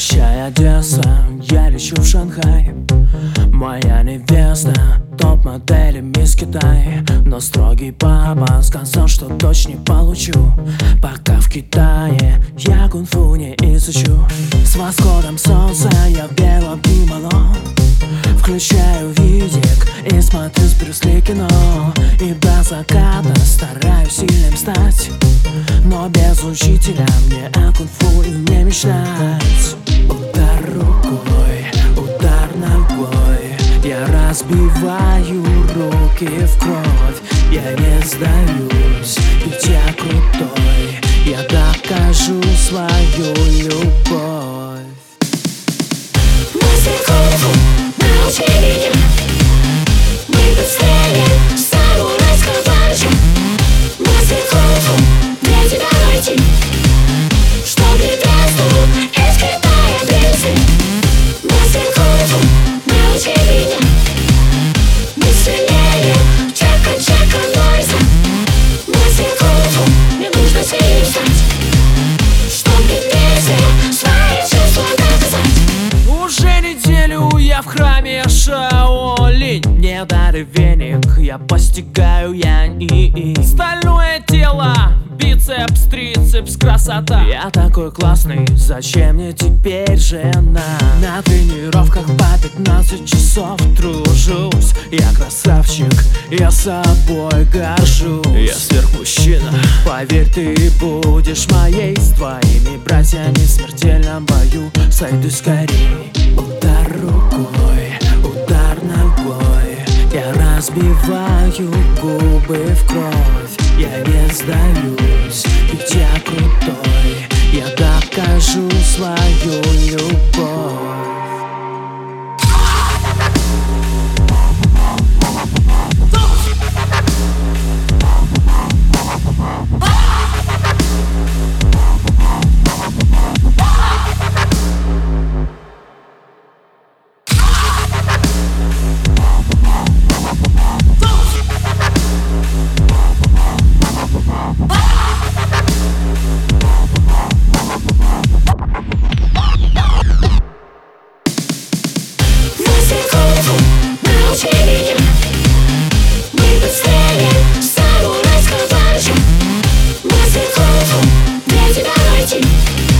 Прощай, Одесса, я лечу в Шанхай. Моя невеста топ-модели мисс Китай. Но строгий папа сказал, что дочь не получу, пока в Китае я кунг-фу не изучу. С восходом солнца я в белом кимоно включаю видик и смотрю с Брюс Ли кино. И до заката стараюсь сильным стать, но без учителя мне о кунг-фу и не мечтать. Удар рукой, удар ногой, я разбиваю руки в кровь. Я не сдаюсь, ведь я крутой, я докажу свою любовь. Мастер кунг-фу, научи меня, мы быстрее самурайской планши. Мастер кунг-фу, где тебя найти, чтоб невесту из Китая привезти? Мастер кунг-фу, научи меня, мы сильнее Джека Норриса. Мастер кунг-фу, мне нужно сильным стать, чтоб невесте свои чувства доказать. Уже неделю я в храме Шаолинь. Мне дали веник, я постигаю янь-и. Стальное тело, бицепс, трицепс, красота. Я такой классный, зачем мне теперь жена? На тренировках по 15 часов тружусь. Я красавчик, я собой горжусь. Я сверхмужчина, поверь, ты будешь моей. С твоими братьями в смертельном бою сойдусь скорей. Удар рукой, удар ногой, я разбиваю губы в кровь. Я не сдаюсь, ведь я крутой, я докажу свою любовь. Мастер кунг-фу, научи меня, мы быстрее самурайской планши. Мастер кунг-фу, где тебя найти,